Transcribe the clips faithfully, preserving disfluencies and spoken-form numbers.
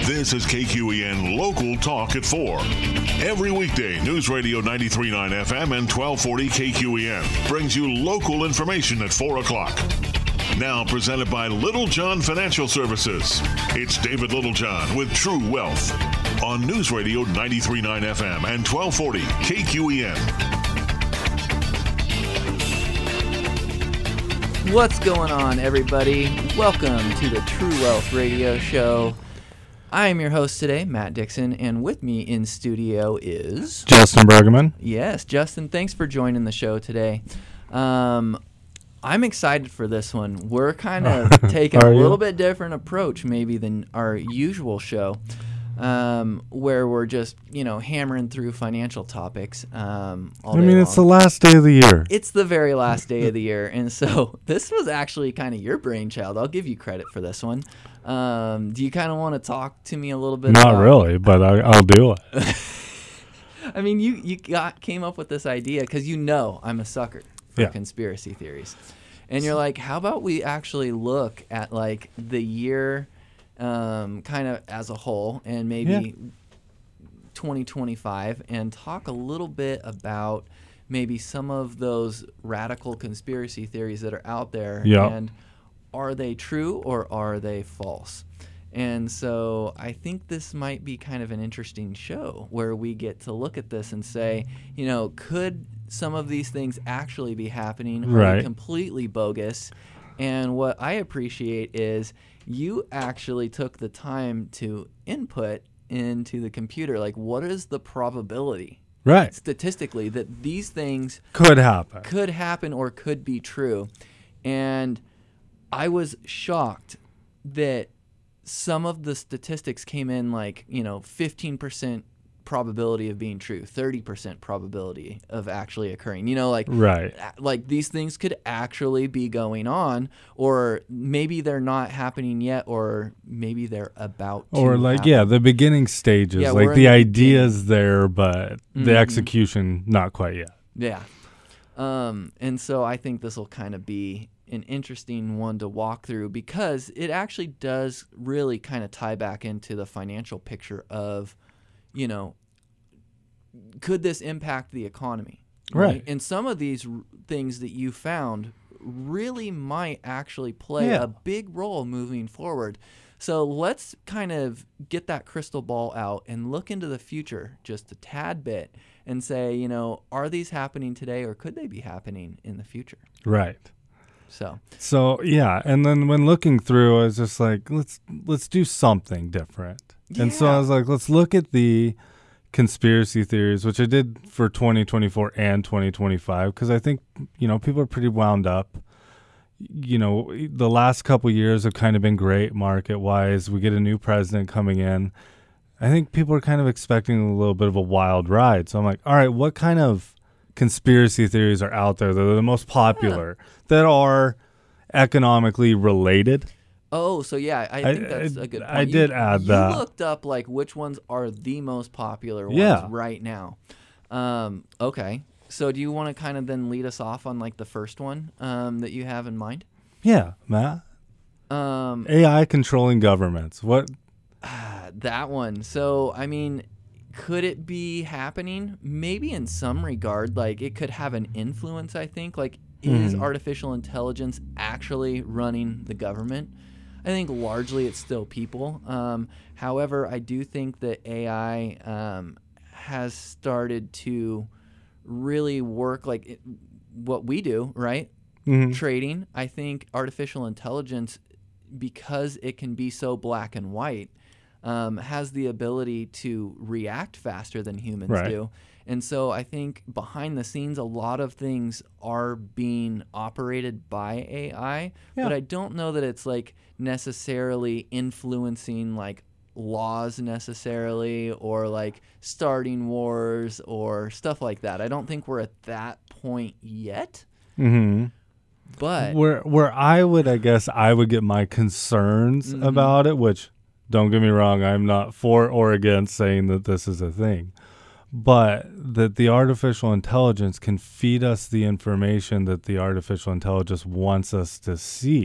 This is K Q E N Local Talk at four. Every weekday, News Radio ninety-three point nine F M and twelve forty K Q E N brings you local information at four o'clock. Now presented by Little John Financial Services. It's David Littlejohn with True Wealth on News Radio ninety-three point nine F M and twelve forty K Q E N. What's going on, everybody? Welcome to the True Wealth Radio Show. I am your host today, Matt Dixon, and with me in studio is... Justin Bergman. Yes, Justin, thanks for joining the show today. Um, I'm excited for this one. We're kind of taking a little you? bit different approach maybe than our usual show, um, where we're just, you know, hammering through financial topics um, all I day mean, long. It's the last day of the year. It's the very last day of the year, and so this was actually kind of your brainchild. I'll give you credit for this one. Um, do you kind of want to talk to me a little bit? Not about really, but I, I'll do it. I mean, you you got came up with this idea because you know I'm a sucker for yeah. conspiracy theories, and you're like, how about we actually look at like the year, um, kind of as a whole, and maybe yeah. twenty twenty-five, and talk a little bit about maybe some of those radical conspiracy theories that are out there, yeah. and are they true or are they false? And so I think this might be kind of an interesting show where we get to look at this and say, you know, could some of these things actually be happening? Are right. they completely bogus? And what I appreciate is you actually took the time to input into the computer, like, what is the probability? Right. Statistically, that these things could happen, could happen or could be true. And I was shocked that some of the statistics came in like, you know, fifteen percent probability of being true, thirty percent probability of actually occurring. You know, like, right. like these things could actually be going on, or maybe they're not happening yet, or maybe they're about to Or like, happen. yeah, the beginning stages. Yeah, like we're the in the idea's there, but mm-hmm. the execution, not quite yet. Yeah. Um, and so I think this will kind of be an interesting one to walk through because it actually does really kind of tie back into the financial picture of, you know, could this impact the economy? Right. right. And some of these r- things that you found really might actually play yeah. a big role moving forward. So let's kind of get that crystal ball out and look into the future just a tad bit and say, you know, are these happening today or could they be happening in the future? Right. So, so yeah, and then when looking through, I was just like, let's let's do something different. Yeah. And so I was like, let's look at the conspiracy theories, which I did for twenty twenty-four and twenty twenty-five, because I think, you know, people are pretty wound up. You know, the last couple of years have kind of been great market-wise. We get a new president coming in. I think people are kind of expecting a little bit of a wild ride. So I'm like, all right, what kind of conspiracy theories are out there that are the most popular, yeah. that are economically related? Oh, so yeah, I, I think that's I, a good point. I you, did add you that. You looked up like which ones are the most popular ones yeah. right now. Um, okay. So do you want to kind of then lead us off on like the first one um, that you have in mind? Yeah, Matt. Um, A I controlling governments. What? Uh, that one. So, I mean, could it be happening? Maybe in some regard, like it could have an influence, I think. Like, is mm. artificial intelligence actually running the government? I think largely it's still people. Um, however, I do think that A I um, has started to really work like it, what we do, right? Mm-hmm. Trading. I think artificial intelligence, because it can be so black and white, um, has the ability to react faster than humans right. do. And so I think behind the scenes, a lot of things are being operated by A I, yeah. but I don't know that it's like necessarily influencing like laws necessarily, or like starting wars or stuff like that. I don't think we're at that point yet. Mm-hmm. But where where I would, I guess, I would get my concerns mm-hmm. about it, which, don't get me wrong, I'm not for or against saying that this is a thing, but that the artificial intelligence can feed us the information that the artificial intelligence wants us to see.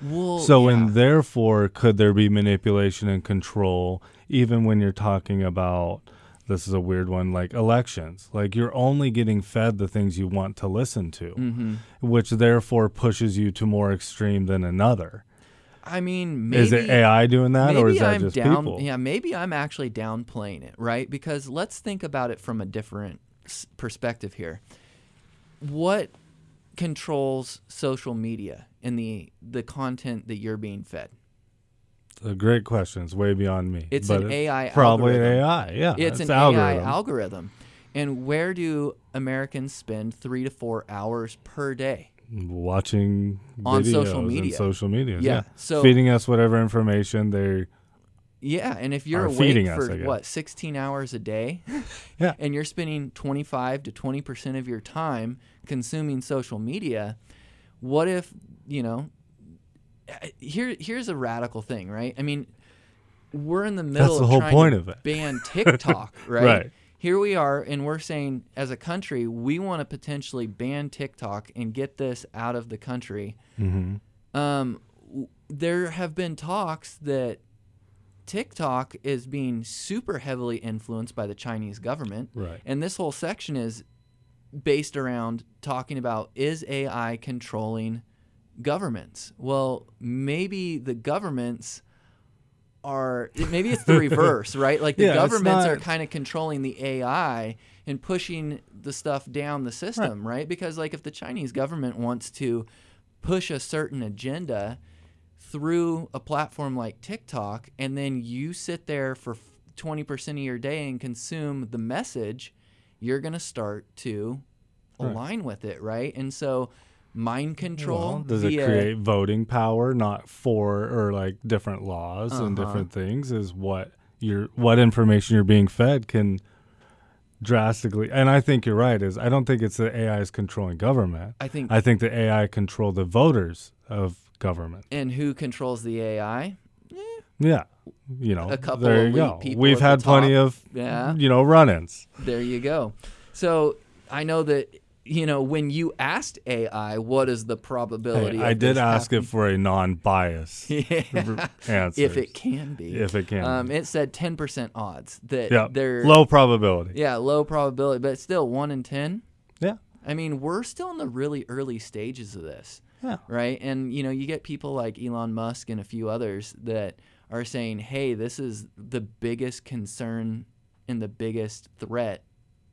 Well, so, yeah. and therefore, could there be manipulation and control, even when you're talking about, this is a weird one, like elections? Like, you're only getting fed the things you want to listen to, mm-hmm. which therefore pushes you to more extreme than another. I mean, maybe, is it A I doing that, or is that I'm just down, people? Yeah, maybe I'm actually downplaying it, right? Because let's think about it from a different s- perspective here. What controls social media and the the content that you're being fed? It's a great question. It's way beyond me. It's but an it's A I probably algorithm. an A I, yeah. It's, it's an algorithm. A I algorithm. And where do Americans spend three to four hours per day? Watching on videos social media. and social media. Yeah. Yeah. So feeding us whatever information they're Yeah, and if you're are awake feeding us, for I guess. what, sixteen hours a day, Yeah. and you're spending twenty-five to twenty percent of your time consuming social media, what if, you know, here here's a radical thing, right? I mean, we're in the middle That's the of whole trying point to of it. ban TikTok, right? Right. Here we are, and we're saying, as a country, we want to potentially ban TikTok and get this out of the country. Mm-hmm. Um, w- there have been talks that TikTok is being super heavily influenced by the Chinese government. Right. And this whole section is based around talking about, is A I controlling governments? Well, maybe the governments are, maybe it's the reverse, right? Like the Yeah, it's governments not- are kind of controlling the A I and pushing the stuff down the system, right? Because like if the Chinese government wants to push a certain agenda through a platform like TikTok, and then you sit there for twenty percent of your day and consume the message, you're going to start to Right. align with it, right? And so mind control Well, does via, it create voting power, not for or like different laws and Uh-huh. different things? Is what you're what information you're being fed can drastically. And I think you're right. Is I don't think it's the A I is controlling government. I think, I think the A I control the voters of government. and who controls the A I? Yeah, you know, A couple there you elite go. people We've at the had plenty top. of Yeah. you know run-ins. There you go. So I know that, you know, when you asked A I, what is the probability Hey, of I did this ask happening? it for a non-biased Yeah. answer. If it can be. If it can Um, be. it said ten percent odds that Yeah, they're low probability. Yeah, low probability, but still one in ten. Yeah. I mean, we're still in the really early stages of this, Yeah. right? And you know, you get people like Elon Musk and a few others that are saying, "Hey, this is the biggest concern and the biggest threat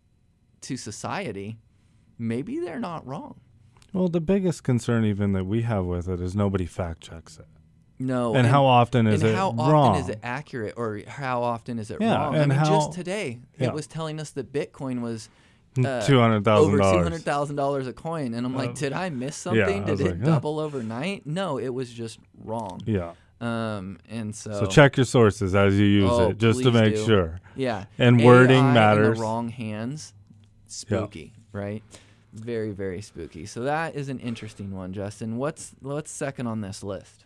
to society." Maybe they're not wrong. Well, the biggest concern even that we have with it is nobody fact checks it. No. And, how often is and it how wrong? often is it accurate, or how often is it Yeah, wrong? I and mean, how- just today yeah. it was telling us that Bitcoin was uh, Two hundred thousand over two dollars. hundred thousand dollars a coin, and I'm like, Uh, did I miss yeah, something? I Did was it like, huh. double overnight? No, it was just wrong. Yeah. Um, and so, So check your sources as you use Oh, it, just to please make do. sure. yeah, And A I wording in matters. the wrong hands, spooky, right? Very, very spooky. So that is an interesting one, Justin. What's what's second on this list?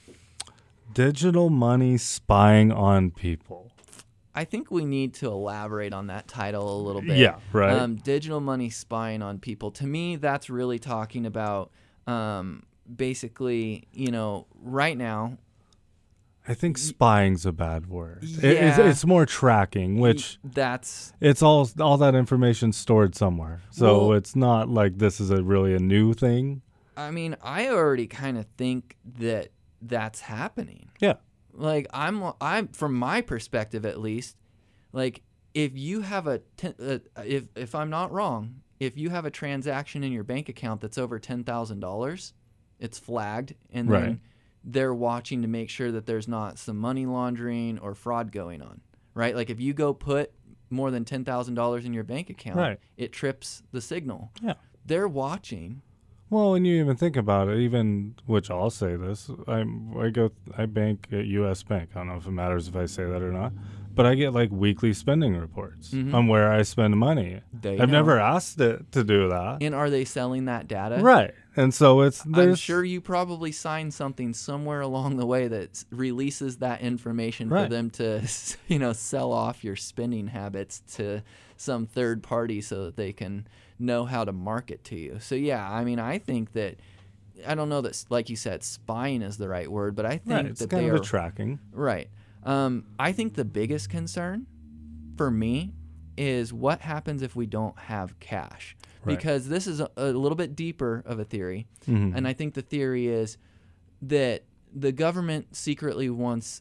Digital money spying on people. I think we need to elaborate on that title a little bit. Yeah, right. Um, digital money spying on people. To me, that's really talking about um, basically, you know, right now. I think spying's a bad word. It- it's, Yeah. it's more tracking, which That's it's all all that information stored somewhere. So Well- it's not like this is a really a new thing. I mean, I already kind of think that that's happening. Yeah. Like I'm, I'm from my perspective at least. Like if you have a, ten, uh, if if I'm not wrong, if you have a transaction in your bank account that's over ten thousand dollars, it's flagged, and then Right. they're watching to make sure that there's not some money laundering or fraud going on. Right? Like if you go put more than ten thousand dollars in your bank account, Right. it trips the signal. Yeah. They're watching. Well, when you even think about it, even which I'll say this, I I go I bank at U S Bank. I don't know if it matters if I say that or not, but I get like weekly spending reports Mhm. on where I spend money. They I've know. never asked it to do that. And are they selling that data? Right, and so it's there's I'm sure you probably signed something somewhere along the way that s- releases that information for Right. them to, you know, sell off your spending habits to some third party so that they can know how to market to you. So yeah, I mean, I think that I don't know that, like you said, spying is the right word, but I think right, it's that kind they of are a tracking. Right. Um, I think the biggest concern for me is what happens if we don't have cash, right. because this is a, a little bit deeper of a theory, mm-hmm. and I think the theory is that the government secretly wants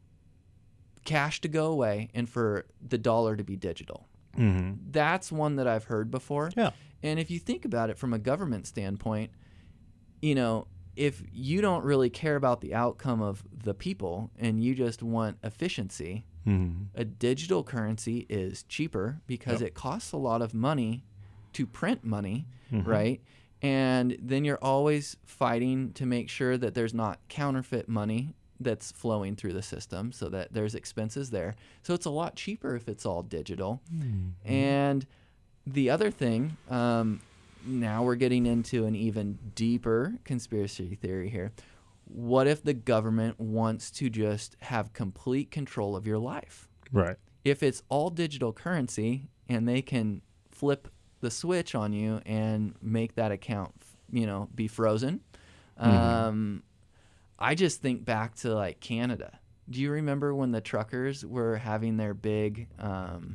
cash to go away and for the dollar to be digital. Mm-hmm. That's one that I've heard before. Yeah. And if you think about it from a government standpoint, you know, if you don't really care about the outcome of the people and you just want efficiency, mm-hmm. a digital currency is cheaper because yep. it costs a lot of money to print money, mm-hmm. right? And then you're always fighting to make sure that there's not counterfeit money that's flowing through the system, so that there's expenses there. So it's a lot cheaper if it's all digital. Mm-hmm. And the other thing, um, now we're getting into an even deeper conspiracy theory here. What if the government wants to just have complete control of your life? Right. If it's all digital currency and they can flip the switch on you and make that account, you know, be frozen. Mm-hmm. Um, I just think back to like Canada. Do you remember when the truckers were having their big um,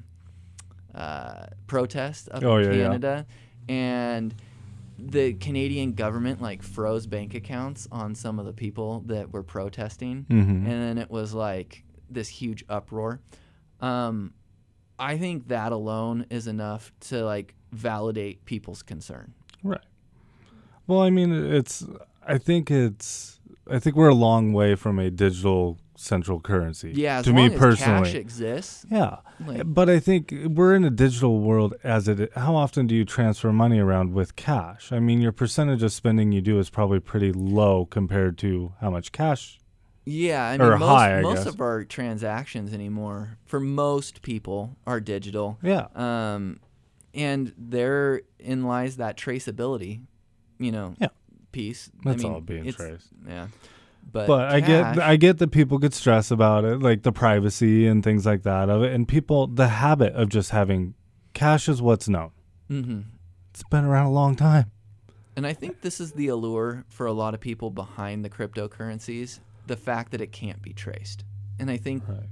uh, protest up oh, in yeah, Canada, yeah. and the Canadian government like froze bank accounts on some of the people that were protesting, mm-hmm. and then it was like this huge uproar. Um, I think that alone is enough to like validate people's concern. Right. Well, I mean, it's. I think it's. I think we're a long way from a digital central currency. Yeah, as to long me as personally. cash exists. Yeah, like, but I think we're in a digital world. As it, how often do you transfer money around with cash? I mean, your percentage of spending you do is probably pretty low compared to how much cash. Yeah, I mean, or most, high, I most guess. of our transactions anymore, for most people, are digital. Yeah. Um, and therein lies that traceability, you know, yeah. piece. That's I mean, all being traced. Yeah. But, but I get I get that people get stressed about it, like the privacy and things like that of it. And people, the habit of just having cash is what's known. Mm-hmm. It's been around a long time. And I think this is the allure for a lot of people behind the cryptocurrencies, the fact that it can't be traced. And I think, right.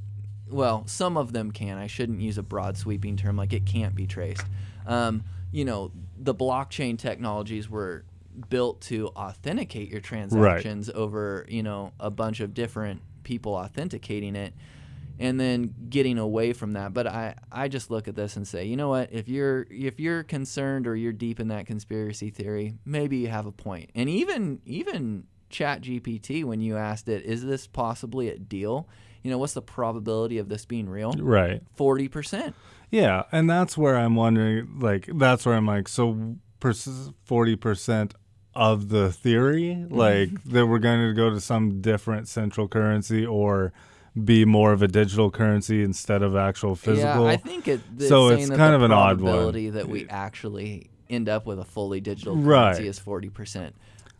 well, some of them can. I shouldn't use a broad sweeping term like it can't be traced. Um, you know, the blockchain technologies were built to authenticate your transactions right. over, you know, a bunch of different people authenticating it and then getting away from that. But I, I just look at this and say, you know what, if you're if you're concerned or you're deep in that conspiracy theory, maybe you have a point. And even even ChatGPT, when you asked it, is this possibly a deal? You know, what's the probability of this being real? Right. forty percent. Yeah, and that's where I'm wondering, like, that's where I'm like, so forty percent of the theory, like that we're going to go to some different central currency or be more of a digital currency instead of actual physical. Yeah, I think it, it's so saying it's that kind the of an odd one. probability that we actually end up with a fully digital currency right. is forty percent.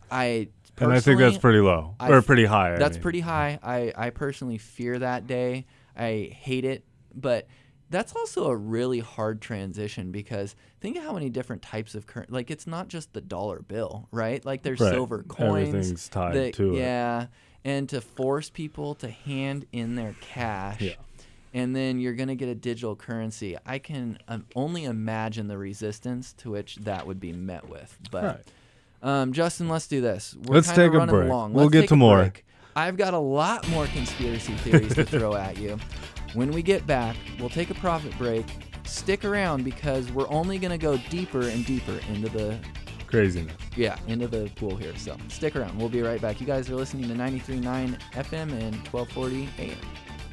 I and I think that's pretty low I, or pretty high. That's I mean. pretty high. I, I personally fear that day. I hate it, but that's also a really hard transition because think of how many different types of currency. Like, it's not just the dollar bill, right? Like, there's right. silver coins. Everything's tied that, to yeah, it. Yeah, and to force people to hand in their cash, yeah. and then you're going to get a digital currency. I can um, only imagine the resistance to which that would be met with. But, right. um, Justin, let's do this. We're let's take a running break. Long. We'll let's get to more. Break. I've got a lot more conspiracy theories to throw at you. When we get back, we'll take a profit break. Stick around because we're only going to go deeper and deeper into the craziness. Yeah, into the pool here. So stick around. We'll be right back. You guys are listening to ninety-three point nine F M and twelve forty A M.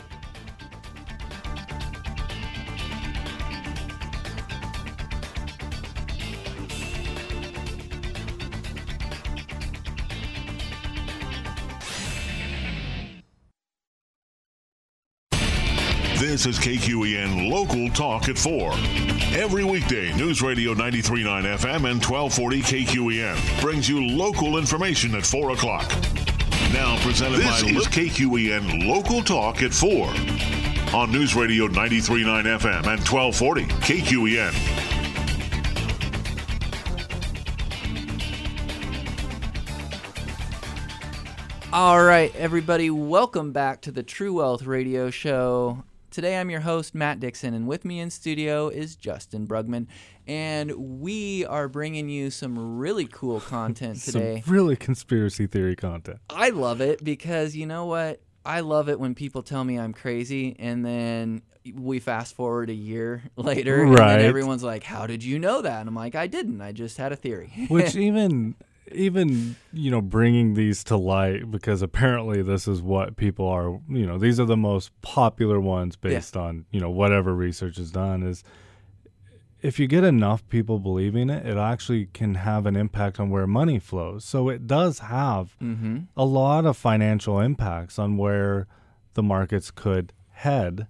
This is K Q E N Local Talk at four. Every weekday, News Radio ninety-three point nine F M and twelve forty K Q E N brings you local information at four o'clock. Now presented this by... This is K Q E N Local Talk at four on News Radio ninety-three point nine F M and twelve forty K Q E N. All right, everybody, welcome back to the True Wealth Radio Show. Today I'm your host, Matt Dixon, and with me in studio is Justin Brugman, and we are bringing you some really cool content today. Some really conspiracy theory content. I love it because, you know what? I love it when people tell me I'm crazy, and then we fast forward a year later, right. and then everyone's like, how did you know that? And I'm like, I didn't. I just had a theory. Which even... Even, you know, bringing these to light, because apparently this is what people are, you know, these are the most popular ones based yeah. on, you know, whatever research is done, is if you get enough people believing it, it actually can have an impact on where money flows. So it does have mm-hmm. a lot of financial impacts on where the markets could head,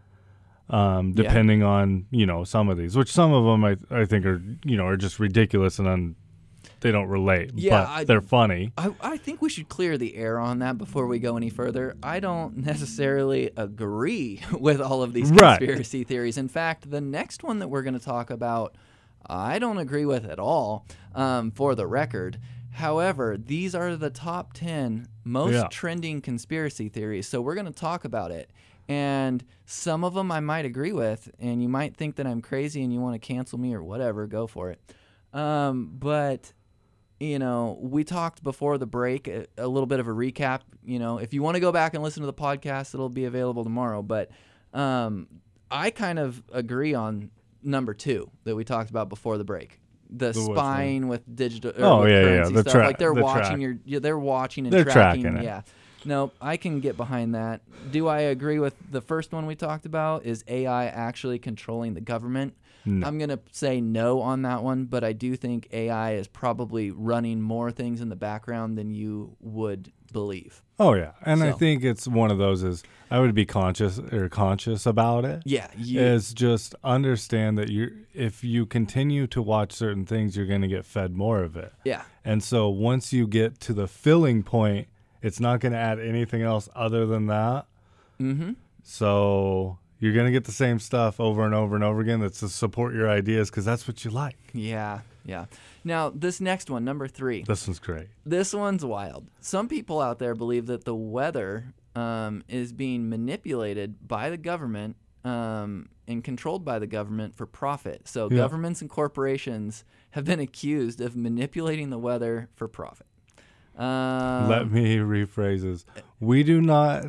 um, depending yeah. on, you know, some of these, which some of them I, I think are, you know, are just ridiculous and un- they don't relate, yeah, but I, they're funny. I, I think we should clear the air on that before we go any further. I don't necessarily agree with all of these conspiracy right. theories. In fact, the next one that we're going to talk about, I don't agree with at all, um, for the record. However, these are the top ten most yeah. trending conspiracy theories, so we're going to talk about it. And some of them I might agree with, and you might think that I'm crazy and you want to cancel me or whatever, go for it. Um, but... You know, we talked before the break, a, a little bit of a recap. You know, if you want to go back and listen to the podcast, it'll be available tomorrow. But um, I kind of agree on number two that we talked about before the break. The, the spying with digital or oh, with yeah, currency yeah. The stuff. tra- like they're the watching track. your yeah, they're watching and they're tracking. tracking it. Yeah. No, I can get behind that. Do I agree with the first one we talked about? Is A I actually controlling the government? No. I'm going to say no on that one, but I do think A I is probably running more things in the background than you would believe. Oh, yeah. And so. I think it's one of those is I would be conscious or conscious about it. Yeah. You, is just understand that you if you continue to watch certain things, you're going to get fed more of it. Yeah. And so once you get to the filling point, it's not going to add anything else other than that. Mm-hmm. So... You're going to get the same stuff over and over and over again that's to support your ideas because that's what you like. Yeah, yeah. Now, this next one, number three. This one's great. This one's wild. Some people out there believe that the weather um, is being manipulated by the government um, and controlled by the government for profit. So yeah. governments and corporations have been accused of manipulating the weather for profit. Um, Let me rephrase this. We do not...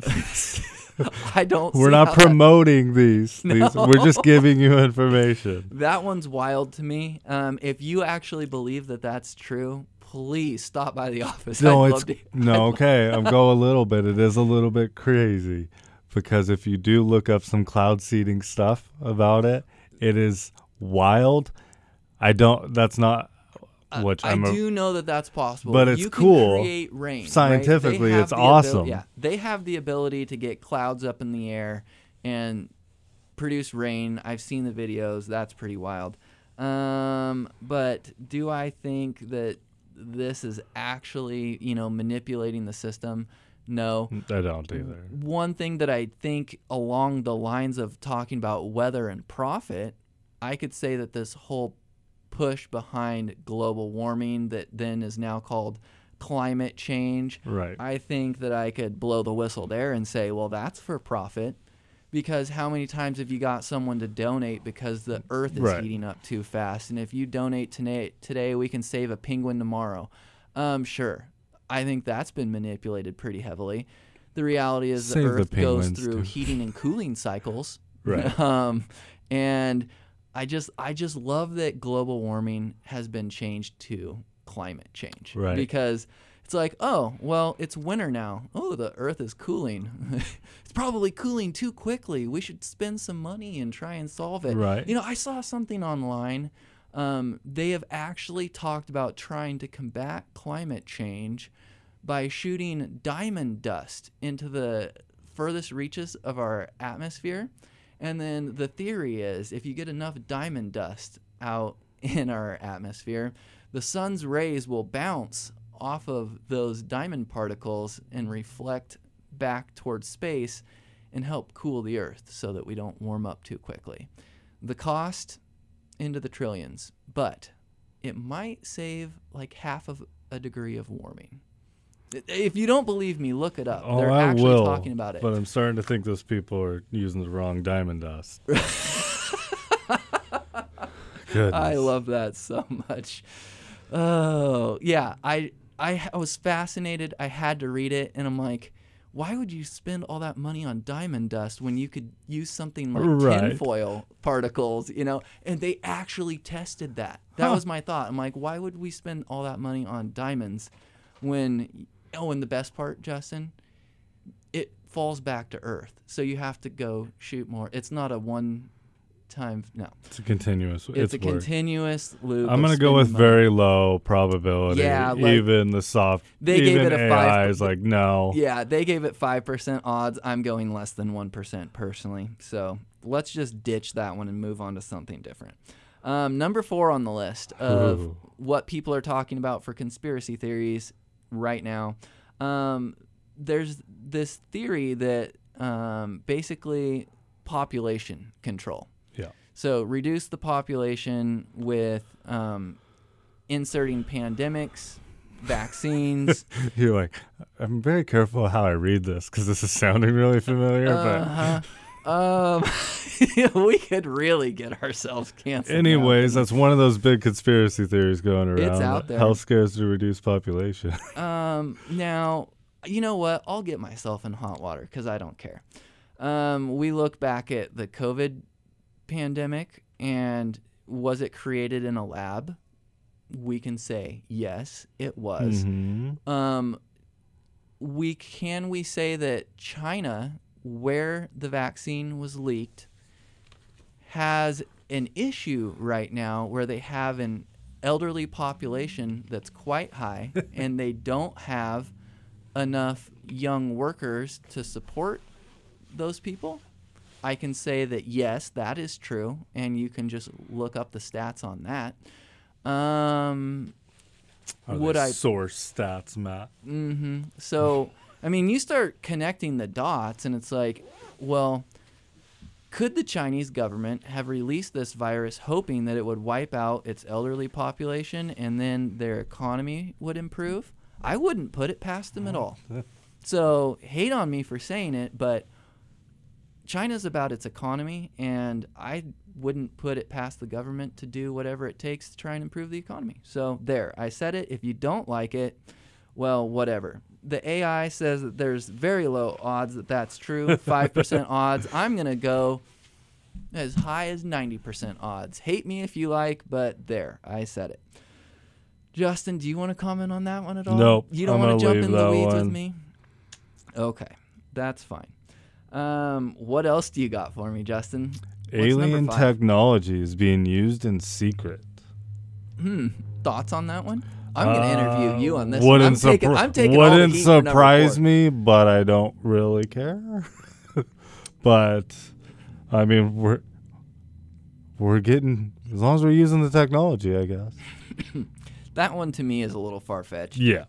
I don't. We're see not how promoting that, these. no. these. We're just giving you information. That one's wild to me. Um, if you actually believe that that's true, please stop by the office. No, I'd it's love to, no. Okay, I'll go a little bit. It is a little bit crazy because if you do look up some cloud seeding stuff about it, it is wild. I don't. That's not. Which I I'm do a, know that that's possible. But it's you can cool. Create rain. Scientifically, right? it's awesome. Abil- yeah, they have the ability to get clouds up in the air and produce rain. I've seen the videos. That's pretty wild. Um, but do I think that this is actually, you know, manipulating the system? No. I don't either. One thing that I think along the lines of talking about weather and profit, I could say that this whole push behind global warming that then is now called climate change. Right. I think that I could blow the whistle there and say, well, that's for profit, because how many times have you got someone to donate because the earth is right. heating up too fast, and if you donate today, today we can save a penguin tomorrow. Um, sure. I think that's been manipulated pretty heavily. The reality is Save the the earth goes penguins, through too. heating and cooling cycles. Right. um, and I just I just love that global warming has been changed to climate change. Right. Because it's like, oh, well, it's winter now. Oh, the earth is cooling. It's probably cooling too quickly. We should spend some money and try and solve it. Right. You know, I saw something online. Um, they have actually talked about trying to combat climate change by shooting diamond dust into the furthest reaches of our atmosphere. And then the theory is if you get enough diamond dust out in our atmosphere, the sun's rays will bounce off of those diamond particles and reflect back towards space and help cool the earth so that we don't warm up too quickly. The cost, into the trillions, but it might save like half of a degree of warming. If you don't believe me, look it up. Oh, They're I actually will, talking about it. But I'm starting to think those people are using the wrong diamond dust. Goodness. I love that so much. Oh, yeah. I, I I was fascinated. I had to read it, and I'm like, why would you spend all that money on diamond dust when you could use something like Right. tinfoil particles, you know? And they actually tested that. That Huh. was my thought. I'm like, why would we spend all that money on diamonds when, oh, and the best part, Justin, it falls back to Earth. So you have to go shoot more. It's not a one time, no. It's a continuous. It's, a work. continuous loop. I'm going gonna to go with very low probability. Yeah, like, even the soft. they gave even it a A five- I is like no. Yeah, they gave it five percent odds. I'm going less than one percent personally. So let's just ditch that one and move on to something different. Um, number four on the list of Ooh. what people are talking about for conspiracy theories right now. Um, there's this theory that um, basically population control. Yeah. So reduce the population with um, inserting pandemics, vaccines. You're like, I'm very careful how I read this because this is sounding really familiar. Uh-huh. um, we could really get ourselves but canceled. anyways, that's one of those big conspiracy theories going around. It's out that there. Health scares to reduce population. now. Um, now, you know what? I'll get myself in hot water because I don't care. Um, we look back at the COVID pandemic, and was it created in a lab? We can say yes, it was. Mhm. Um, we can we say that China, where the vaccine was leaked, has an issue right now where they have an elderly population that's quite high, and they don't have enough young workers to support those people? I can say that yes, that is true, and you can just look up the stats on that. Um, Are would they I? source stats, Matt? Mm-hmm. So, I mean, you start connecting the dots, and it's like, well, could the Chinese government have released this virus hoping that it would wipe out its elderly population and then their economy would improve? I wouldn't put it past them at all. So, hate on me for saying it, but China's about its economy, and I wouldn't put it past the government to do whatever it takes to try and improve the economy. So there, I said it. If you don't like it, well, whatever. The A I says that there's very low odds that that's true, five percent odds. I'm going to go as high as ninety percent odds. Hate me if you like, but there, I said it. Justin, do you want to comment on that one at all? Nope, You don't I'm want to gonna jump leave in the that weeds with one. me? Okay, that's fine. Um, what else do you got for me, Justin? What's Alien number five? technology is being used in secret. Hmm. Thoughts on that one? I'm going to interview you on this. Wouldn't one. I'm taking. surpri- I'm taking all the wouldn't heat for number surprise four. me, but I don't really care. But I mean, we're we're getting as long as we're using the technology, I guess. That one to me is a little far fetched. Yeah,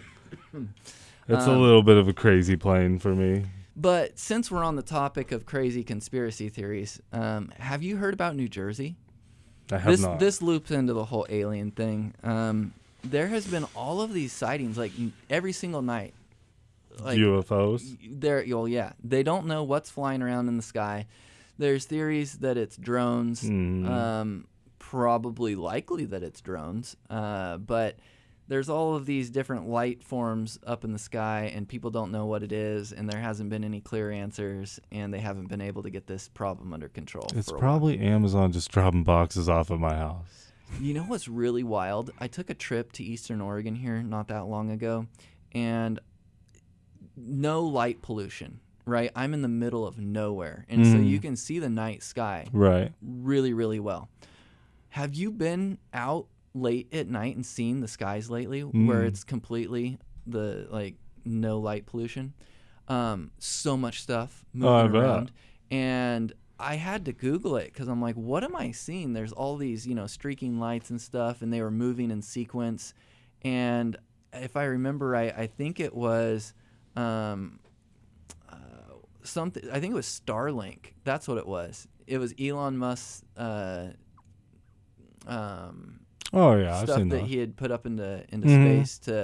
it's a Um, little bit of a crazy plane for me. But since we're on the topic of crazy conspiracy theories, um, have you heard about New Jersey? I have This not. this loops into the whole alien thing. Um, there has been all of these sightings, like n- every single night. Like, U F Os. There, well, yeah, they don't know what's flying around in the sky. There's theories that it's drones. Mhm. Um, probably likely that it's drones. Uh, but there's all of these different light forms up in the sky, and people don't know what it is, and there hasn't been any clear answers, and they haven't been able to get this problem under control. It's for a probably Amazon just dropping boxes off at my house. while. You know what's really wild? I took a trip to Eastern Oregon here not that long ago, and no light pollution, right? I'm in the middle of nowhere, and so Mm. you can see the night sky Right. really, really well. Have you been out late at night and seen the skies lately where Mm. it's completely the like no light pollution? Um, so much stuff moving Oh, I bet. around, and I had to Google it because I'm like, what am I seeing? There's all these, you know, streaking lights and stuff, and they were moving in sequence. And if I remember right, I think it was um, uh, something. I think it was Starlink. That's what it was. It was Elon Musk's uh, um, Oh yeah, I've stuff seen that that. he had put up into into Mhm. space to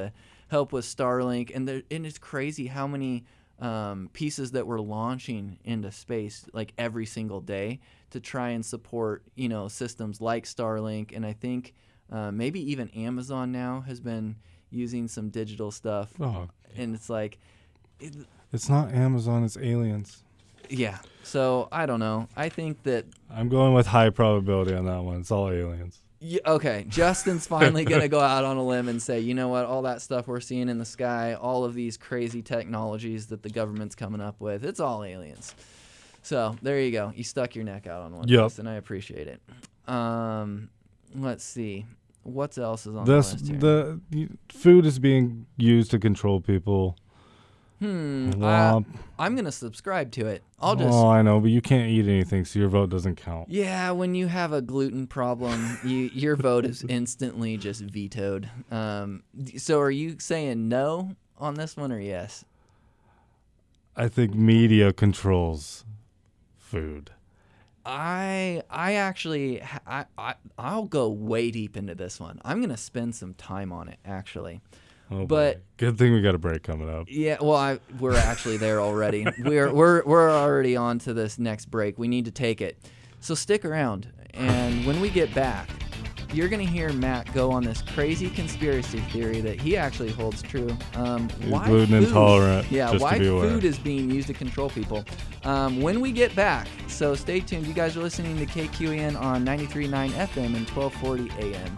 help with Starlink. And, there, and it's crazy how many um, pieces that we're launching into space like every single day to try and support, you know, systems like Starlink. And I think uh, maybe even Amazon now has been using some digital stuff. Oh. And it's like... It, it's not Amazon, it's aliens. Yeah. So I don't know. I think that... I'm going with high probability on that one. It's all aliens. Yeah, okay, Justin's finally going to go out on a limb and say, you know what, all that stuff we're seeing in the sky, all of these crazy technologies that the government's coming up with, it's all aliens. So there you go. You stuck your neck out on one, yep. Justin. I appreciate it. Um, let's see. What else is on this, the list here? The food is being used to control people. Hmm. Uh, I'm going to subscribe to it. I'll just. Oh, I know, but you can't eat anything, so your vote doesn't count. Yeah, when you have a gluten problem, you, your vote is instantly just vetoed. Um, so are you saying no on this one or yes? I think media controls food. I I actually I, I I'll go way deep into this one. I'm going to spend some time on it actually. Oh, but boy. Good thing we got a break coming up. Yeah, well, I, we're actually there already. we're we're we're already on to this next break. We need to take it, so stick around. And when we get back, you're gonna hear Matt go on this crazy conspiracy theory that he actually holds true. Um, He's why gluten food, intolerant. Yeah, just why to be aware. food is being used to control people. Um, when we get back, so stay tuned. You guys are listening to K Q E N on ninety-three point nine F M and twelve forty A M.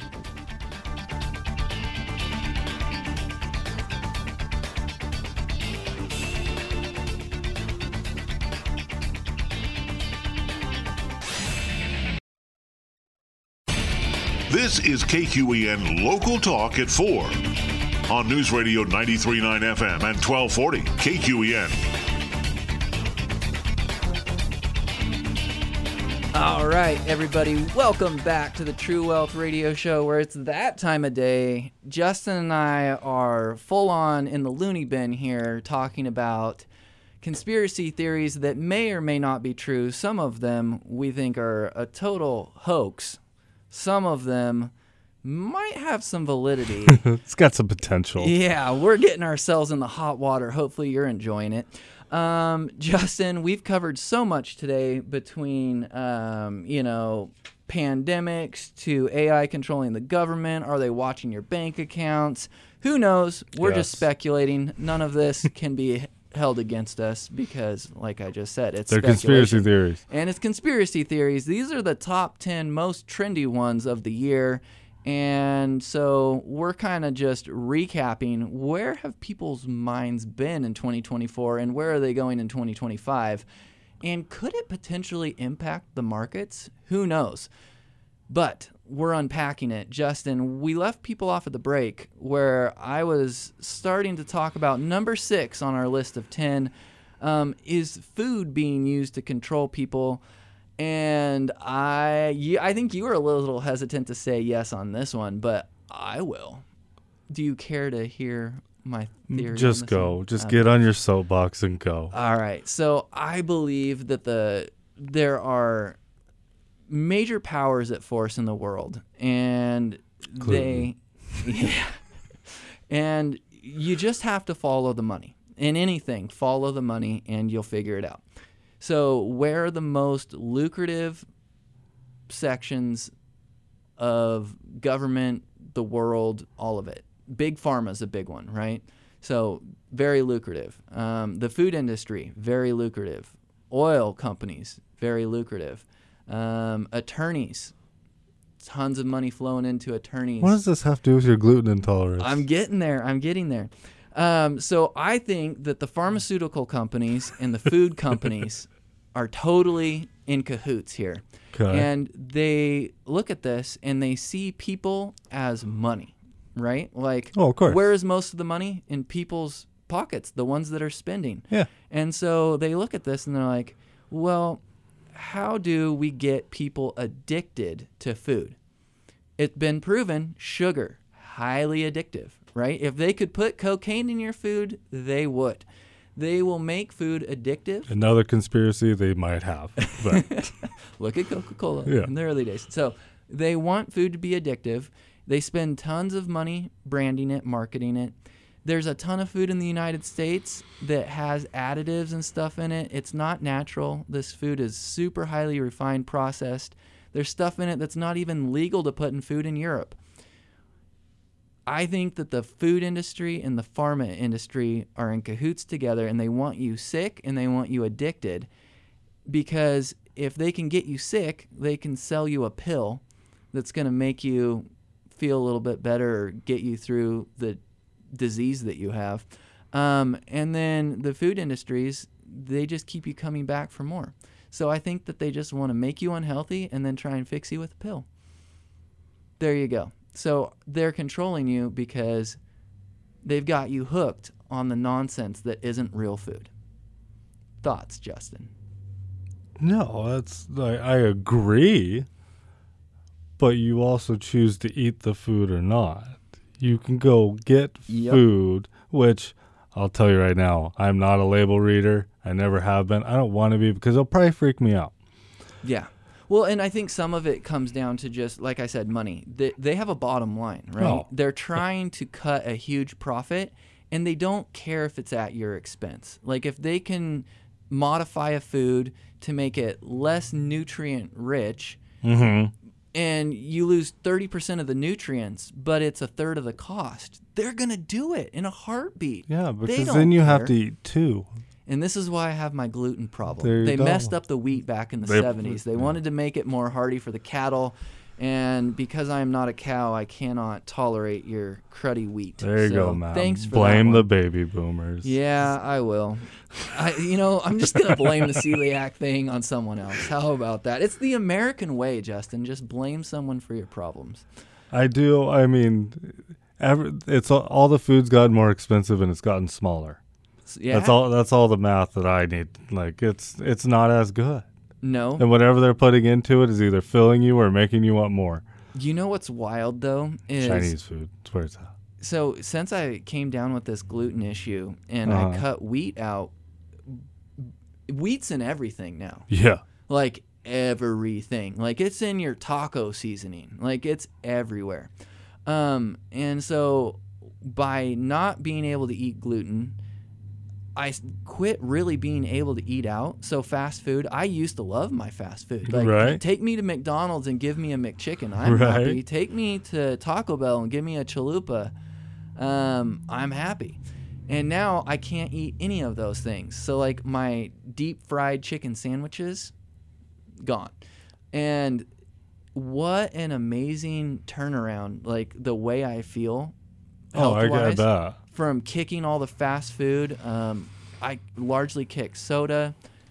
This is K Q E N Local Talk at four on News Radio ninety-three point nine F M and twelve forty K Q E N. All right, everybody, welcome back to the True Wealth Radio Show, where it's that time of day. Justin and I are full on in the loony bin here talking about conspiracy theories that may or may not be true. Some of them we think are a total hoax. Some of them might have some validity. It's got some potential. Yeah, we're getting ourselves in the hot water. Hopefully you're enjoying it. Um, Justin, we've covered so much today between, um, you know, pandemics to A I controlling the government. Are they watching your bank accounts? Who knows? We're yes. just speculating. None of this can be held against us because, like I just said, it's They're conspiracy theories. And it's conspiracy theories. These are the top ten most trendy ones of the year. And so we're kind of just recapping, where have people's minds been in twenty twenty-four and where are they going in twenty twenty-five? And could it potentially impact the markets? Who knows? But we're unpacking it. Justin, we left people off at the break where I was starting to talk about number six on our list of ten, um, is food being used to control people. And I, you, I think you were a little hesitant to say yes on this one, but I will. Do you care to hear my theory? Just go. One? Just okay. Get on your soapbox and go. All right. So I believe that the there are major powers at force in the world, and Clearly. they, yeah, and you just have to follow the money. In anything, follow the money, and you'll figure it out. So where are the most lucrative sections of government, the world, all of it? Big pharma is a big one, right? So very lucrative. Um, the food industry, very lucrative. Oil companies, very lucrative. Um, attorneys, tons of money flowing into attorneys. What does this have to do with your gluten intolerance? I'm getting there. I'm getting there. Um, so I think that the pharmaceutical companies and the food companies are totally in cahoots here. Okay. And they look at this and they see people as money, right? Like, oh, of course. Where is most of the money? In people's pockets, the ones that are spending. Yeah. And so they look at this and they're like, well, how do we get people addicted to food? It's been proven, sugar, highly addictive. Right? If they could put cocaine in your food, they would. They will make food addictive. Another conspiracy they might have. But. Look at Coca-Cola yeah. in the early days. So they want food to be addictive. They spend tons of money branding it, marketing it. there's a ton of food in the United States that has additives and stuff in it. It's not natural. This food is super highly refined, processed. There's stuff in it that's not even legal to put in food in Europe. I think that the food industry and the pharma industry are in cahoots together, and they want you sick and they want you addicted, because if they can get you sick, they can sell you a pill that's going to make you feel a little bit better or get you through the disease that you have. Um, and then the food industries, they just keep you coming back for more. So I think that they just want to make you unhealthy and then try and fix you with a pill. There you go. So they're controlling you because they've got you hooked on the nonsense that isn't real food. Thoughts, Justin? No, that's I, I agree. But you also choose to eat the food or not. You can go get Yep. food, which I'll tell you right now, I'm not a label reader. I never have been. I don't want to be because it'll probably freak me out. Yeah. Well, and I think some of it comes down to just, like I said, money. They, they have a bottom line, right? Oh. They're trying to cut a huge profit, and they don't care if it's at your expense. Like, if they can modify a food to make it less nutrient rich, Mm-hmm. and you lose thirty percent of the nutrients, but it's a third of the cost, they're going to do it in a heartbeat. Yeah, They because don't then you have care. to eat two. And this is why I have my gluten problem. There you They go. messed up the wheat back in the They- seventies. They yeah. wanted to make it more hardy for the cattle. And because I am not a cow, I cannot tolerate your cruddy wheat. There you So go, man. Thanks for Blame that the one. baby boomers. Yeah, I will. I, you know, I'm just going to blame the celiac thing on someone else. How about that? It's the American way, Justin. Just blame someone for your problems. I do. I mean, every, it's all, all the food's gotten more expensive and it's gotten smaller. So, yeah. That's all. That's all the math that I need. Like it's it's not as good. No. And whatever they're putting into it is either filling you or making you want more. You know what's wild, though? Is Chinese food. That's where it's at. So since I came down with this gluten issue and I Uh-huh. cut wheat out, wheat's in everything now. Yeah. Like everything. Like it's in your taco seasoning. Like it's everywhere. Um, and so by not being able to eat gluten, I s- quit really being able to eat out. So fast food, I used to love my fast food. Like, Right. take me to McDonald's and give me a McChicken. I'm Right. happy. Take me to Taco Bell and give me a chalupa. Um, I'm happy. And now I can't eat any of those things. So like my deep fried chicken sandwiches, gone. And what an amazing turnaround, like the way I feel Oh, I health-wise, get that. from kicking all the fast food. Um, I largely kick soda.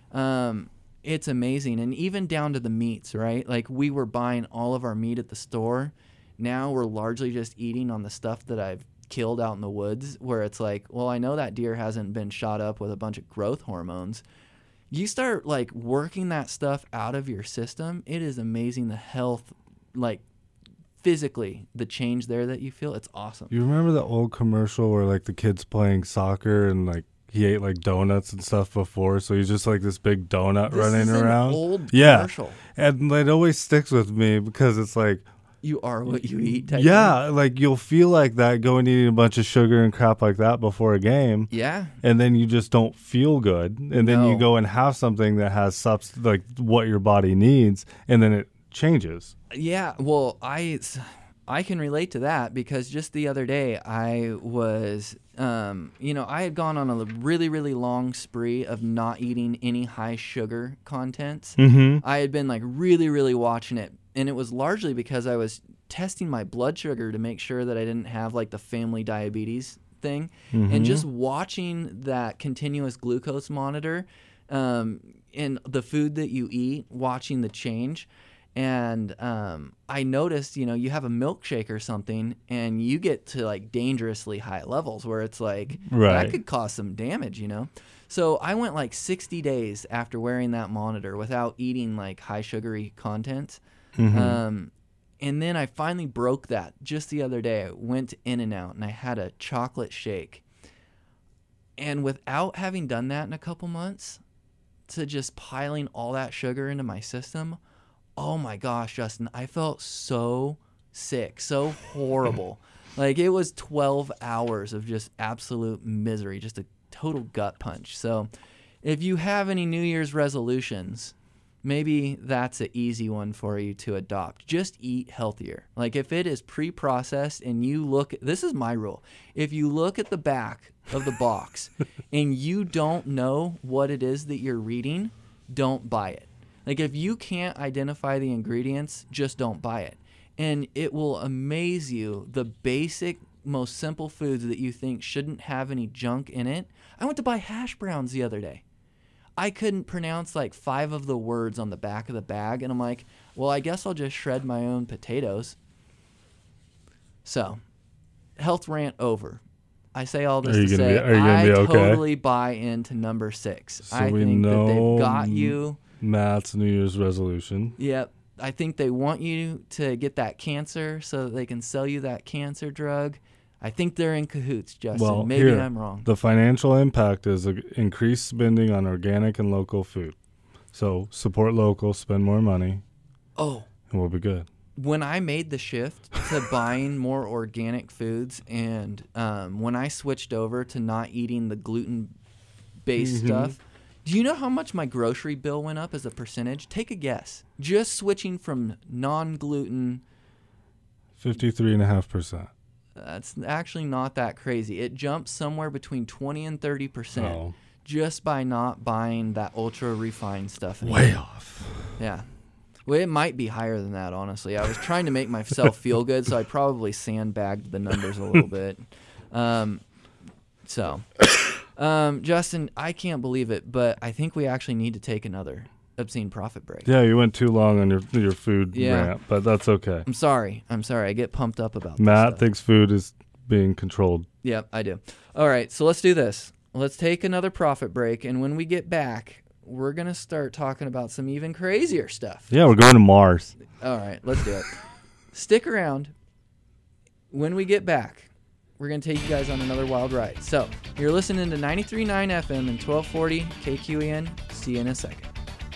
Um, it's amazing. And even down to the meats, right? Like we were buying all of our meat at the store. Now we're largely just eating on the stuff that I've killed out in the woods, where it's like, well, I know that deer hasn't been shot up with a bunch of growth hormones. You start like working that stuff out of your system. It is amazing the health, like physically, the change there that you feel. It's awesome. You remember the old commercial where like the kid's playing soccer and like he ate like donuts and stuff before, so he's just like this big donut This running is an around. old yeah, commercial. and it always sticks with me because it's like, You are what you eat. Type yeah, like you'll feel like that going eating a bunch of sugar and crap like that before a game, thing. Yeah. and then you just don't feel good, and then you No. go and have something that has subs like what your body needs, and then it changes. Yeah. Well, I I can relate to that because just the other day I was, um, you know, I had gone on a really, really long spree of not eating any high sugar contents. Mm-hmm. I had been like really, really watching it. And it was largely because I was testing my blood sugar to make sure that I didn't have like the family diabetes thing. Mm-hmm. And just watching that continuous glucose monitor um, and the food that you eat, watching the change. And um, I noticed, you know, you have a milkshake or something and you get to like dangerously high levels where it's like, Right. that could cause some damage, you know? So I went like sixty days after wearing that monitor without eating like high sugary content. Mm-hmm. Um, and then I finally broke that just the other day. I went to In-N-Out and I had a chocolate shake. And without having done that in a couple months, to just piling all that sugar into my system, oh my gosh, Justin, I felt so sick, so horrible. Like, it was twelve hours of just absolute misery, just a total gut punch. So if you have any New Year's resolutions, maybe that's an easy one for you to adopt. Just eat healthier. Like, if it is pre-processed and you look, this is my rule. If you look at the back of the box and you don't know what it is that you're reading, don't buy it. Like, if you can't identify the ingredients, just don't buy it. And it will amaze you the basic, most simple foods that you think shouldn't have any junk in it. I went to buy hash browns the other day. I couldn't pronounce like five of the words on the back of the bag, and I'm like, well, I guess I'll just shred my own potatoes. So, health rant over. I say all this are you to gonna say be, are you gonna I be okay? totally buy into number six. So I we think know that they've got you. Matt's New Year's resolution. Yep. I think they want you to get that cancer so that they can sell you that cancer drug. I think they're in cahoots, Justin. Well, Maybe here, I'm wrong. The financial impact is a increased spending on organic and local food. So support local, spend more money, Oh, and we'll be good. when I made the shift to buying more organic foods, and um, when I switched over to not eating the gluten-based Mhm. stuff, do you know how much my grocery bill went up as a percentage? Take a guess. Just switching from non-gluten, fifty-three point five percent. that's actually not that crazy. It jumped somewhere between twenty and thirty percent Oh. just by not buying that ultra-refined stuff anymore. Way off. Yeah. Well, it might be higher than that, honestly. I was trying to make myself feel good, so I probably sandbagged the numbers a little bit. Um, so, um, Justin, I can't believe it, but I think we actually need to take another obscene profit break. Yeah, you went too long on your your food Yeah. rant, but that's okay. I'm sorry. I'm sorry. I get pumped up about Matt this thinks food is being controlled. Yep, I do. All right, so let's do this. Let's take another profit break, and when we get back, we're going to start talking about some even crazier stuff. Yeah, we're going to Mars. All right, let's do it. Stick around. When we get back, we're going to take you guys on another wild ride. So, you're listening to ninety-three point nine F M and twelve forty K Q E N. See you in a second.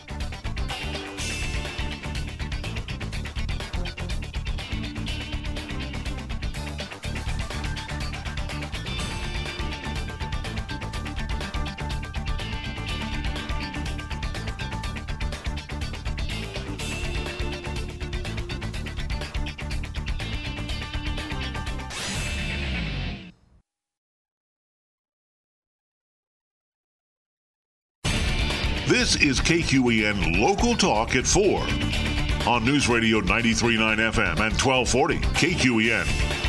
This is K Q E N Local Talk at four on News Radio ninety-three point nine F M and twelve forty K Q E N.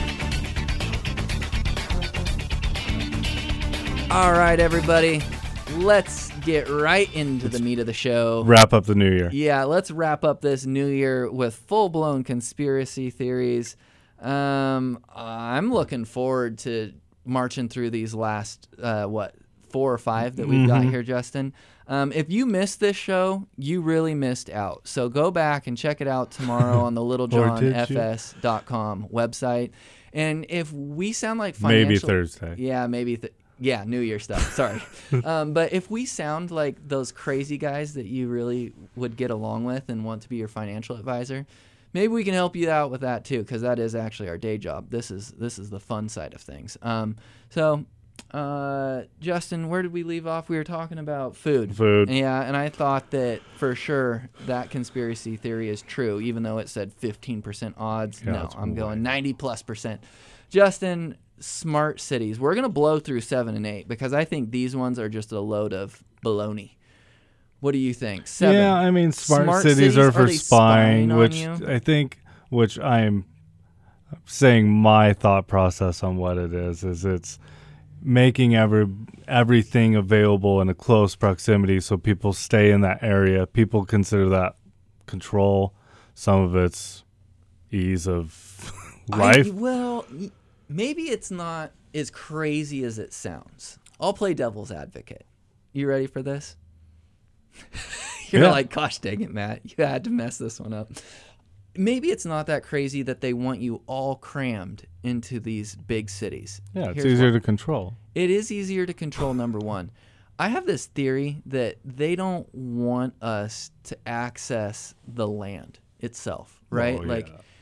All right, everybody. Let's get right into the meat of the show. Wrap up the new year. Yeah, let's wrap up this new year with full-blown conspiracy theories. Um, I'm looking forward to marching through these last, uh, what, four or five that we've got Mhm. here, Justin. Um, if you missed this show, you really missed out. So go back and check it out tomorrow on the little john f s dot com website. And if we sound like financial... Maybe Thursday. Yeah, maybe... Th- yeah, New Year stuff. Sorry. um, but if we sound like those crazy guys that you really would get along with and want to be your financial advisor, maybe we can help you out with that too, because that is actually our day job. This is this is the fun side of things. Um, so... Uh, Justin, where did we leave off? We were talking about food. Food. Yeah, and I thought that for sure that conspiracy theory is true, even though it said fifteen percent odds. Yeah, no, it's I'm way. going ninety plus percent. Justin, smart cities. We're going to blow through seven and eight because I think these ones are just a load of baloney. What do you think? Seven. Yeah, I mean, smart, Smart cities, cities, are are for they spying, spying on which you? I think, which I'm saying my thought process on what it is, is it's making every everything available in a close proximity so people stay in that area. People consider that control. Some of it's ease of life. I, well, y- maybe it's not as crazy as it sounds. I'll play devil's advocate. You ready for this? You're Yeah. like, gosh dang it, Matt. You had to mess this one up. Maybe it's not that crazy that they want you all crammed into these big cities. Yeah, it's Here's easier why. to control. It is easier to control, number one. I have this theory that they don't want us to access the land itself, right? Oh, Like, yeah.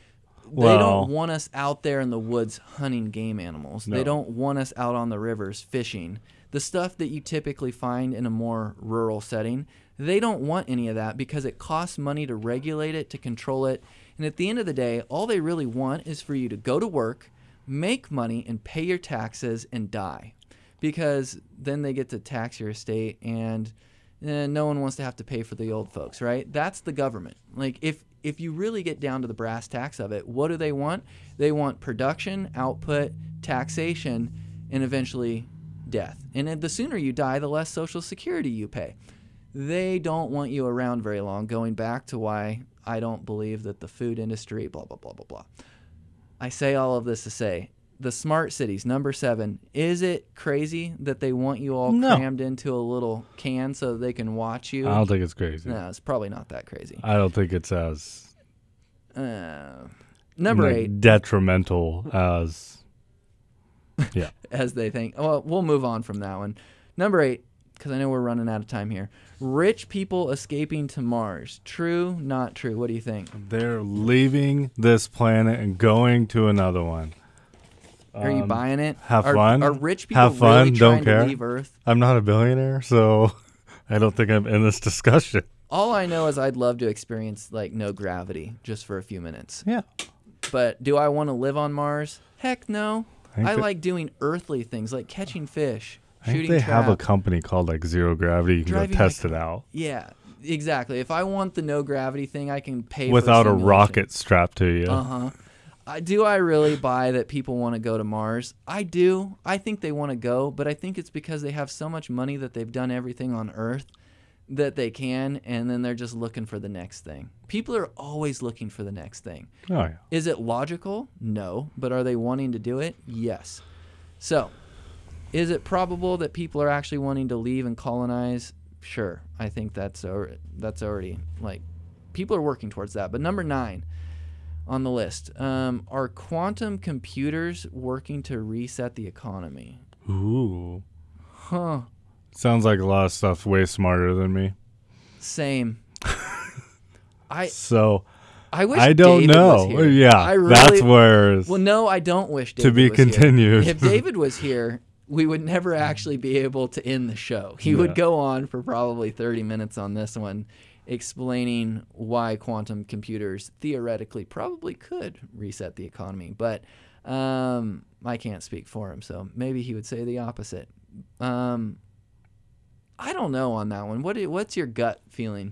well, they don't want us out there in the woods hunting game animals. No. They don't want us out on the rivers fishing. The stuff that you typically find in a more rural setting, they don't want any of that because it costs money to regulate it, to control it. And at the end of the day, all they really want is for you to go to work, make money, and pay your taxes and die. Because then they get to tax your estate, and eh, no one wants to have to pay for the old folks, right? That's the government. Like, if if you really get down to the brass tacks of it, what do they want? They want production, output, taxation, and eventually death. And the sooner you die, the less Social Security you pay. They don't want you around very long, going back to why I don't believe that the food industry, blah, blah, blah, blah, blah. I say all of this to say, the smart cities, number seven, is it crazy that they want you all No. crammed into a little can so that they can watch you? I don't think it's crazy. No, it's probably not that crazy. I don't think it's as Uh, number like, eight, detrimental as yeah. as they think. Well, we'll move on from that one. Number eight, because I know we're running out of time here. Rich people escaping to Mars. True, not true? What do you think? They're leaving this planet and going to another one. Are you Um, buying it? have are, fun. Are rich people Have fun. really Don't trying care. to leave Earth? I'm not a billionaire, so I don't think I'm in this discussion. All I know is I'd love to experience like no gravity just for a few minutes. Yeah. But do I want to live on Mars? Heck no. think I that- like doing earthly things like catching fish, I think shooting they trout. have a company called like Zero Gravity. You can Driving go test like- it out Yeah, exactly. If I want the no gravity thing, I can pay without for a rocket strapped to you. Uh huh. I, do I really buy that people want to go to Mars? I do. I think they want to go, but I think it's because they have so much money that they've done everything on Earth that they can, and then they're just looking for the next thing. People are always looking for the next thing. Oh yeah. Is it logical? No. But are they wanting to do it? Yes. So, is it probable that people are actually wanting to leave and colonize? Sure. I think that's al- that's already, like, people are working towards that. But number nine on the list, um, are quantum computers working to reset the economy? Ooh. Huh. Sounds like a lot of stuff way smarter than me. Same. I So I wish I don't David know. was here. Yeah, I really, that's where. Well, no, I don't wish David To be was here. continued. If David was here, we would never actually be able to end the show. He Yeah. would go on for probably thirty minutes on this one, explaining why quantum computers theoretically probably could reset the economy. But um, I can't speak for him, so maybe he would say the opposite. Um, I don't know on that one. What do, what's your gut feeling?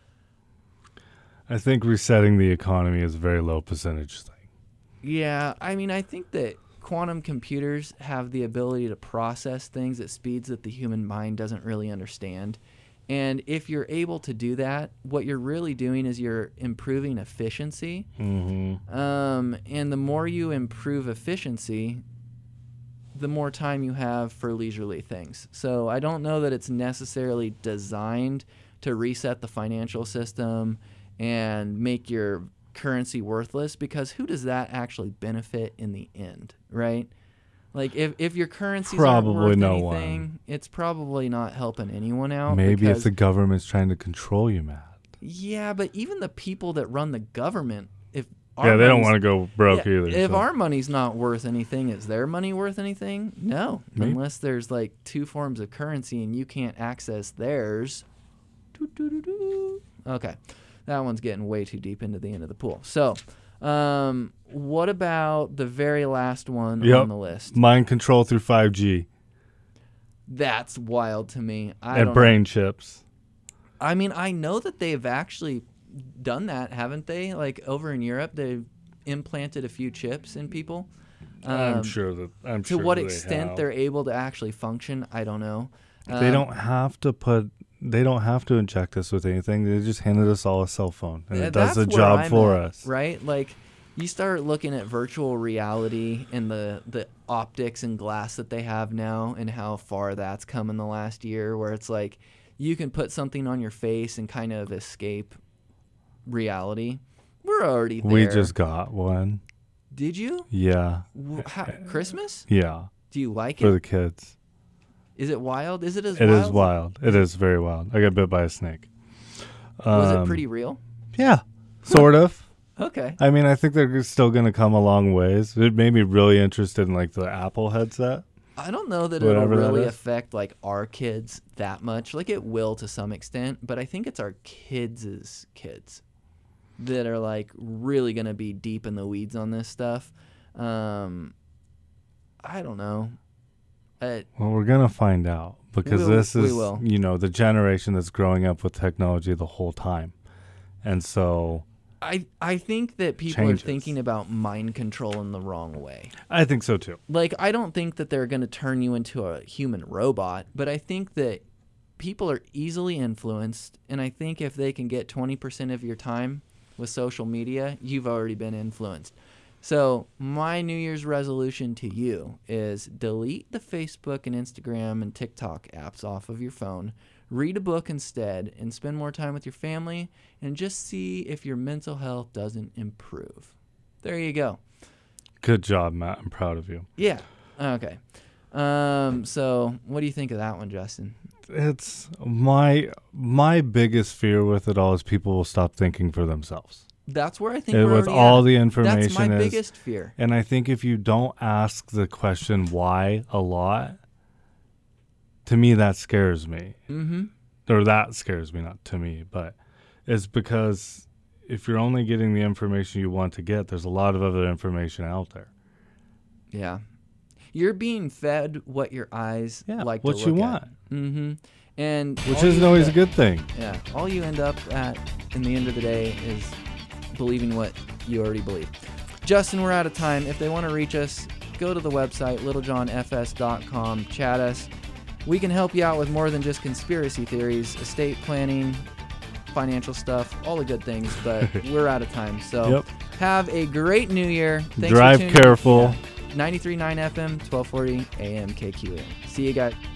I think resetting the economy is a very low percentage thing. Yeah, I mean, I think that quantum computers have the ability to process things at speeds that the human mind doesn't really understand. And if you're able to do that, what you're really doing is you're improving efficiency. Mm-hmm. Um, and the more you improve efficiency, the more time you have for leisurely things. So I don't know that it's necessarily designed to reset the financial system and make your currency worthless, because who does that actually benefit in the end, right? Like, if, if your currency's Probably aren't worth no anything, one. It's probably not helping anyone out. Maybe because, if the government's trying to control you, Matt. yeah, but even the people that run the government, if our Yeah, they don't money's- want to go broke yeah, either. If so. our money's not worth anything, is their money worth anything? No, Maybe. unless there's like two forms of currency and you can't access theirs. Doo-doo-doo-doo. Okay, that one's getting way too deep into the end of the pool. So, um, what about the very last one Yep. on the list? Mind control through five G That's wild to me. I and don't brain know. chips. I mean, I know that they've actually done that, haven't they? Like over in Europe, they've implanted a few chips in people. I'm Um, sure that. I'm To sure what they extent have. they're able to actually function, I don't know. They Um, don't have to put. They don't have to inject us with anything. They just handed us all a cell phone, and th- it does that's the where job I'm for at, us. right? Like, you start looking at virtual reality and the the optics and glass that they have now, and how far that's come in the last year. Where it's like you can put something on your face and kind of escape reality. We're already there. We just got one. Did you? Yeah, Wh- How, Christmas? yeah, Do you like for it? the kids. Is it wild? Is it as It wild? is wild. It is very wild. I got bit by a snake. Was Um, it pretty real? Yeah, sort of. Okay. I mean, I think they're still going to come a long ways. It made me really interested in like the Apple headset. I don't know that Whatever it'll really that is. affect like our kids that much. Like it will to some extent, but I think it's our kids' kids that are like really going to be deep in the weeds on this stuff. Um, I don't know. Uh, Well, we're going to find out because We'll- this we is, will. you know, the generation that's growing up with technology the whole time. And so I I think that people Changes. are thinking about mind control in the wrong way. I think so too. Like, I don't think that they're going to turn you into a human robot, but I think that people are easily influenced, and I think if they can get twenty percent of your time with social media, you've already been influenced. So my New Year's resolution to you is delete the Facebook and Instagram and TikTok apps off of your phone. Read a book instead and spend more time with your family and just see if your mental health doesn't improve. There you go. Good job, Matt. I'm proud of you. Yeah. Okay. Um, so what do you think of that one, Justin? It's my my biggest fear with it all is people will stop thinking for themselves. That's where I think Uh, we're with already all at. the information That's my is, biggest fear. And I think if you don't ask the question why a lot, to me that scares me. Mm-hmm. Or that scares me, not to me, but it's because if you're only getting the information you want to get, there's a lot of other information out there. Yeah. You're being fed what your eyes Yeah, like what to you look want. at. Mm-hmm. And Which all isn't you always end a up- good thing. Yeah. All you end up at in the end of the day is believing what you already believe. Justin, we're out of time. If they want to reach us, go to the website, littlejohn f s dot com, chat us. We can help you out with more than just conspiracy theories, estate planning, financial stuff, all the good things, but we're out of time. So Yep. have a great new year. Thanks Drive for tuning in. careful. Yeah. ninety-three point nine F M, twelve forty A M K Q A. See you guys.